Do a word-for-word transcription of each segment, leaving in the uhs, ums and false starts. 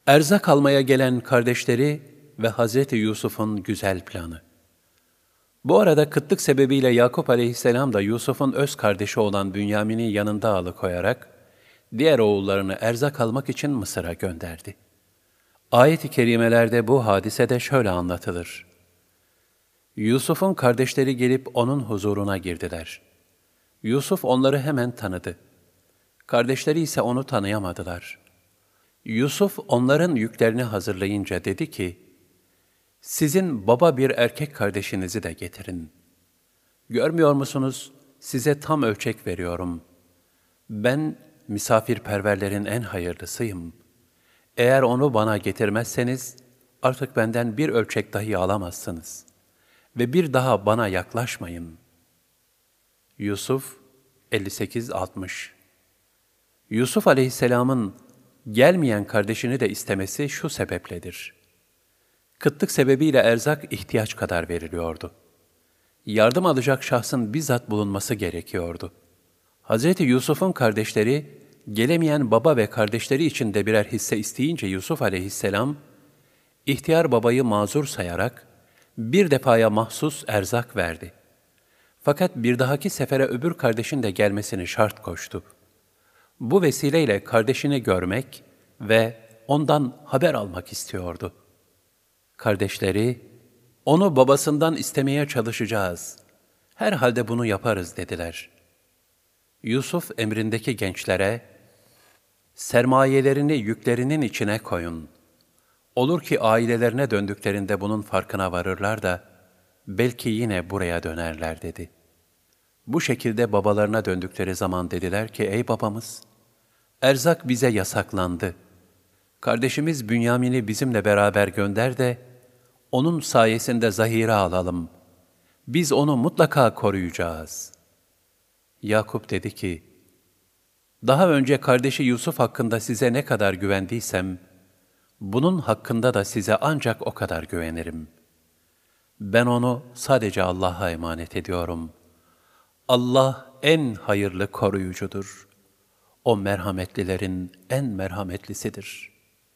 Erzak almaya gelen kardeşleri ve Hazreti Yusuf'un güzel planı. Bu arada kıtlık sebebiyle Yakup aleyhisselam da Yusuf'un öz kardeşi olan Bünyamin'i yanında alıkoyarak, diğer oğullarını erzak almak için Mısır'a gönderdi. Ayet-i kerimelerde bu hadise de şöyle anlatılır. Yusuf'un kardeşleri gelip onun huzuruna girdiler. Yusuf onları hemen tanıdı. Kardeşleri ise onu tanıyamadılar. Yusuf onların yüklerini hazırlayınca dedi ki, sizin baba bir erkek kardeşinizi de getirin. Görmüyor musunuz? Size tam ölçek veriyorum. Ben misafirperverlerin en hayırlısıyım. Eğer onu bana getirmezseniz, artık benden bir ölçek dahi alamazsınız. Ve bir daha bana yaklaşmayın. Yusuf elli sekiz altmış. Yusuf aleyhisselamın gelmeyen kardeşini de istemesi şu sebepledir. Kıtlık sebebiyle erzak ihtiyaç kadar veriliyordu. Yardım alacak şahsın bizzat bulunması gerekiyordu. Hazreti Yusuf'un kardeşleri, gelemeyen baba ve kardeşleri için de birer hisse isteyince Yusuf aleyhisselam, ihtiyar babayı mazur sayarak, bir defaya mahsus erzak verdi. Fakat bir dahaki sefere öbür kardeşin de gelmesini şart koştu. Bu vesileyle kardeşini görmek ve ondan haber almak istiyordu. Kardeşleri, onu babasından istemeye çalışacağız. Herhalde bunu yaparız dediler. Yusuf emrindeki gençlere, sermayelerini yüklerinin içine koyun. Olur ki ailelerine döndüklerinde bunun farkına varırlar da, belki yine buraya dönerler dedi. Bu şekilde babalarına döndükleri zaman dediler ki, ey babamız, erzak bize yasaklandı. Kardeşimiz Bünyamin'i bizimle beraber gönder de, onun sayesinde zahire alalım. Biz onu mutlaka koruyacağız. Yakup dedi ki, daha önce kardeşi Yusuf hakkında size ne kadar güvendiysem, bunun hakkında da size ancak o kadar güvenirim. Ben onu sadece Allah'a emanet ediyorum. Allah en hayırlı koruyucudur. O merhametlilerin en merhametlisidir.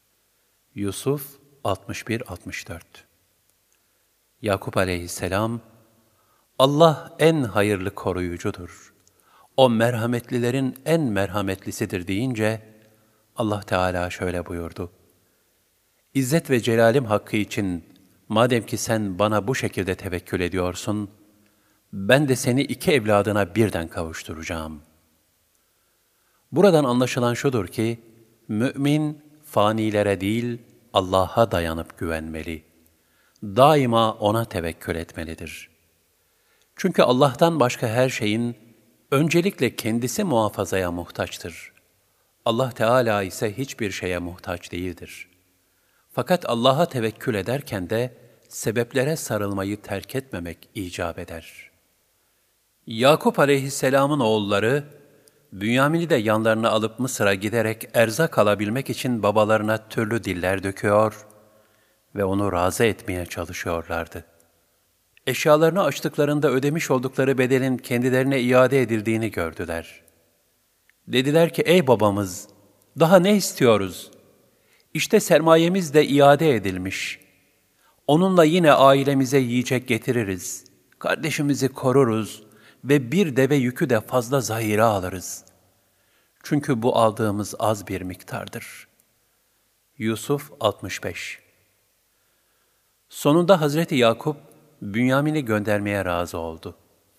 Yusuf altmış bir altmış dört. Yakup aleyhisselam, Allah en hayırlı koruyucudur. O merhametlilerin en merhametlisidir deyince, Allah Teala şöyle buyurdu. İzzet ve celalim hakkı için, madem ki sen bana bu şekilde tevekkül ediyorsun, ben de seni iki evladına birden kavuşturacağım. Buradan anlaşılan şudur ki, mümin fanilere değil, Allah'a dayanıp güvenmeli. Daima ona tevekkül etmelidir. Çünkü Allah'tan başka her şeyin, öncelikle kendisi muhafazaya muhtaçtır. Allah Teala ise hiçbir şeye muhtaç değildir. Fakat Allah'a tevekkül ederken de, sebeplere sarılmayı terk etmemek icap eder. Yakup aleyhisselamın oğulları, Bünyamin'i de yanlarına alıp Mısır'a giderek erzak alabilmek için babalarına türlü diller döküyor ve onu razı etmeye çalışıyorlardı. Eşyalarını açtıklarında ödemiş oldukları bedelin kendilerine iade edildiğini gördüler. Dediler ki, ey babamız, daha ne istiyoruz? İşte sermayemiz de iade edilmiş. Onunla yine ailemize yiyecek getiririz, kardeşimizi koruruz ve bir deve yükü de fazla zahire alırız. Çünkü bu aldığımız az bir miktardır. Yusuf altmış beş. Sonunda Hazreti Yakup, Bünyamin'i göndermeye razı oldu.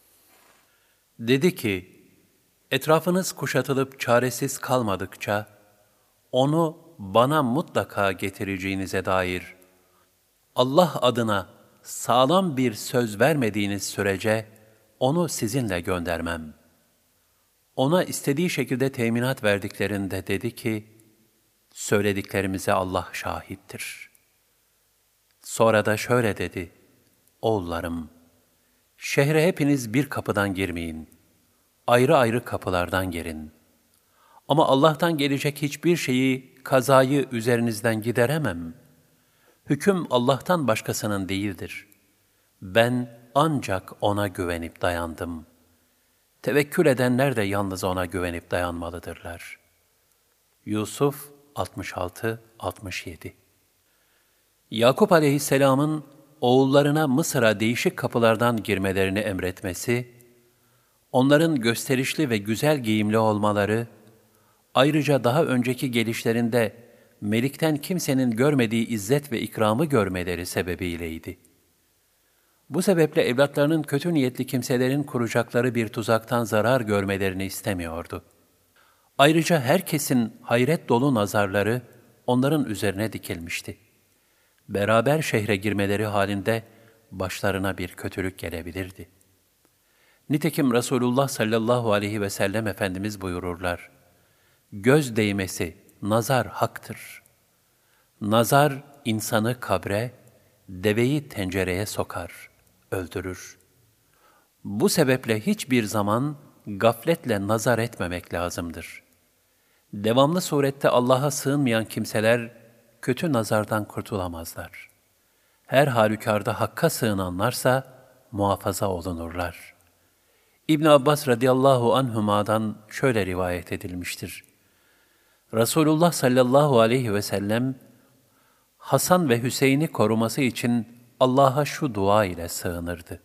Dedi ki, etrafınız kuşatılıp çaresiz kalmadıkça, onu bana mutlaka getireceğinize dair, Allah adına sağlam bir söz vermediğiniz sürece, onu sizinle göndermem. Ona istediği şekilde teminat verdiklerinde dedi ki, söylediklerimize Allah şahittir. Sonra da şöyle dedi, oğullarım, şehre hepiniz bir kapıdan girmeyin, ayrı ayrı kapılardan girin. Ama Allah'tan gelecek hiçbir şeyi, kazayı üzerinizden gideremem. Hüküm Allah'tan başkasının değildir. Ben ancak O'na güvenip dayandım. Tevekkül edenler de yalnız O'na güvenip dayanmalıdırlar. Yusuf altmış altı altmış yedi. Yakup aleyhisselamın oğullarına Mısır'a değişik kapılardan girmelerini emretmesi, onların gösterişli ve güzel giyimli olmaları, ayrıca daha önceki gelişlerinde Melik'ten kimsenin görmediği izzet ve ikramı görmeleri sebebiyleydi. Bu sebeple evlatlarının kötü niyetli kimselerin kuracakları bir tuzaktan zarar görmelerini istemiyordu. Ayrıca herkesin hayret dolu nazarları onların üzerine dikilmişti. Beraber şehre girmeleri halinde başlarına bir kötülük gelebilirdi. Nitekim Resulullah sallallahu aleyhi ve sellem Efendimiz buyururlar, göz değmesi, nazar haktır. Nazar insanı kabre, deveyi tencereye sokar, öldürür. Bu sebeple hiçbir zaman gafletle nazar etmemek lazımdır. Devamlı surette Allah'a sığınmayan kimseler kötü nazardan kurtulamazlar. Her halükarda Hakk'a sığınanlarsa muhafaza olunurlar. İbn Abbas radıyallahu anhuma'dan şöyle rivayet edilmiştir. Resulullah sallallahu aleyhi ve sellem, Hasan ve Hüseyin'i koruması için Allah'a şu dua ile sığınırdı.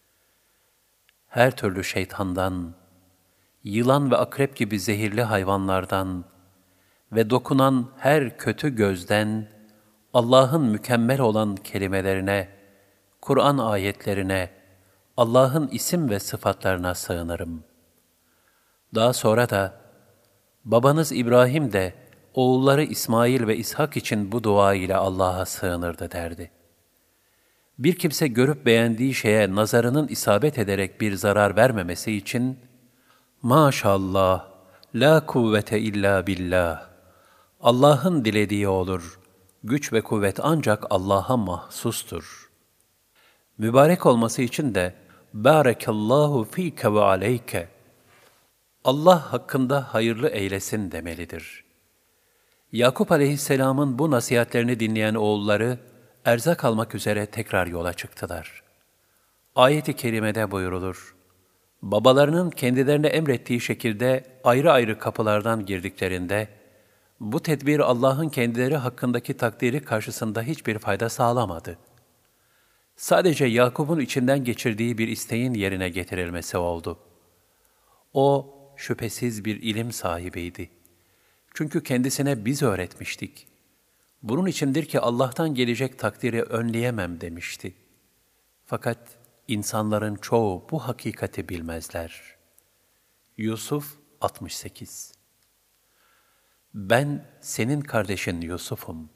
Her türlü şeytandan, yılan ve akrep gibi zehirli hayvanlardan ve dokunan her kötü gözden, Allah'ın mükemmel olan kelimelerine, Kur'an ayetlerine, Allah'ın isim ve sıfatlarına sığınırım. Daha sonra da, babanız İbrahim de oğulları İsmail ve İshak için bu dua ile Allah'a sığınırdı derdi. Bir kimse görüp beğendiği şeye nazarının isabet ederek bir zarar vermemesi için, maşallah, la kuvvete illa billah, Allah'ın dilediği olur, güç ve kuvvet ancak Allah'a mahsustur. Mübarek olması için de, bârekallahu fîke ve aleyke, Allah hakkında hayırlı eylesin demelidir. Yakup aleyhisselamın bu nasihatlerini dinleyen oğulları, erzak almak üzere tekrar yola çıktılar. Ayet-i kerimede buyrulur, babalarının kendilerine emrettiği şekilde ayrı ayrı kapılardan girdiklerinde, bu tedbir Allah'ın kendileri hakkındaki takdiri karşısında hiçbir fayda sağlamadı. Sadece Yakup'un içinden geçirdiği bir isteğin yerine getirilmesi oldu. O, şüphesiz bir ilim sahibiydi. Çünkü kendisine biz öğretmiştik. Bunun içindir ki Allah'tan gelecek takdiri önleyemem demişti. Fakat insanların çoğu bu hakikati bilmezler. Yusuf altmış sekiz. Ben senin kardeşin Yusuf'um.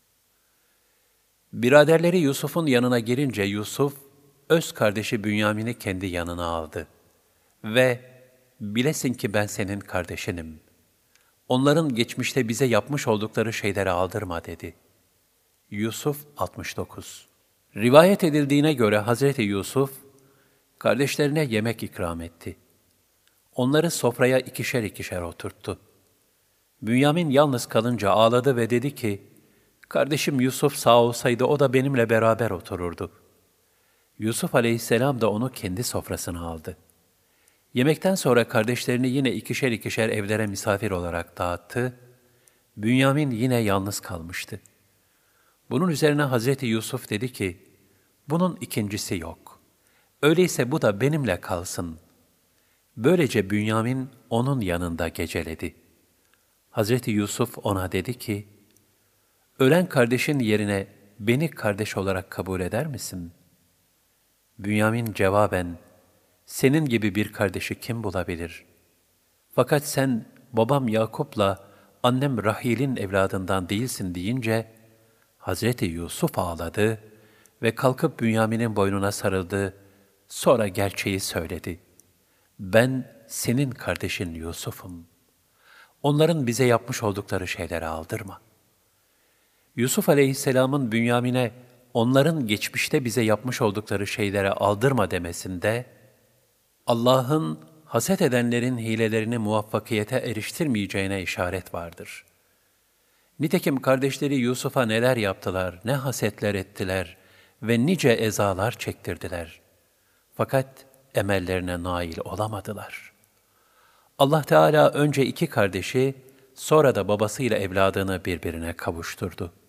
Biraderleri Yusuf'un yanına girince Yusuf, öz kardeşi Bünyamin'i kendi yanına aldı. Ve bilesin ki ben senin kardeşinim. Onların geçmişte bize yapmış oldukları şeyleri aldırma dedi. Yusuf altmış dokuz. Rivayet edildiğine göre Hazreti Yusuf, kardeşlerine yemek ikram etti. Onları sofraya ikişer ikişer oturttu. Bünyamin yalnız kalınca ağladı ve dedi ki, kardeşim Yusuf sağ olsaydı o da benimle beraber otururdu. Yusuf aleyhisselam da onu kendi sofrasına aldı. Yemekten sonra kardeşlerini yine ikişer ikişer evlere misafir olarak dağıttı. Bünyamin yine yalnız kalmıştı. Bunun üzerine Hazreti Yusuf dedi ki, bunun ikincisi yok. Öyleyse bu da benimle kalsın. Böylece Bünyamin onun yanında geceledi. Hazreti Yusuf ona dedi ki, ölen kardeşin yerine beni kardeş olarak kabul eder misin? Bünyamin cevaben, senin gibi bir kardeşi kim bulabilir? Fakat sen babam Yakup'la annem Rahil'in evladından değilsin deyince, Hazreti Yusuf ağladı ve kalkıp Bünyamin'in boynuna sarıldı, sonra gerçeği söyledi. Ben senin kardeşin Yusuf'um. Onların bize yapmış oldukları şeyleri aldırma. Yusuf aleyhisselamın Bünyamin'e onların geçmişte bize yapmış oldukları şeylere aldırma demesinde, Allah'ın haset edenlerin hilelerini muvaffakiyete eriştirmeyeceğine işaret vardır. Nitekim kardeşleri Yusuf'a neler yaptılar, ne hasetler ettiler ve nice ezalar çektirdiler. Fakat emellerine nail olamadılar. Allah Teala önce iki kardeşi, sonra da babasıyla evladını birbirine kavuşturdu.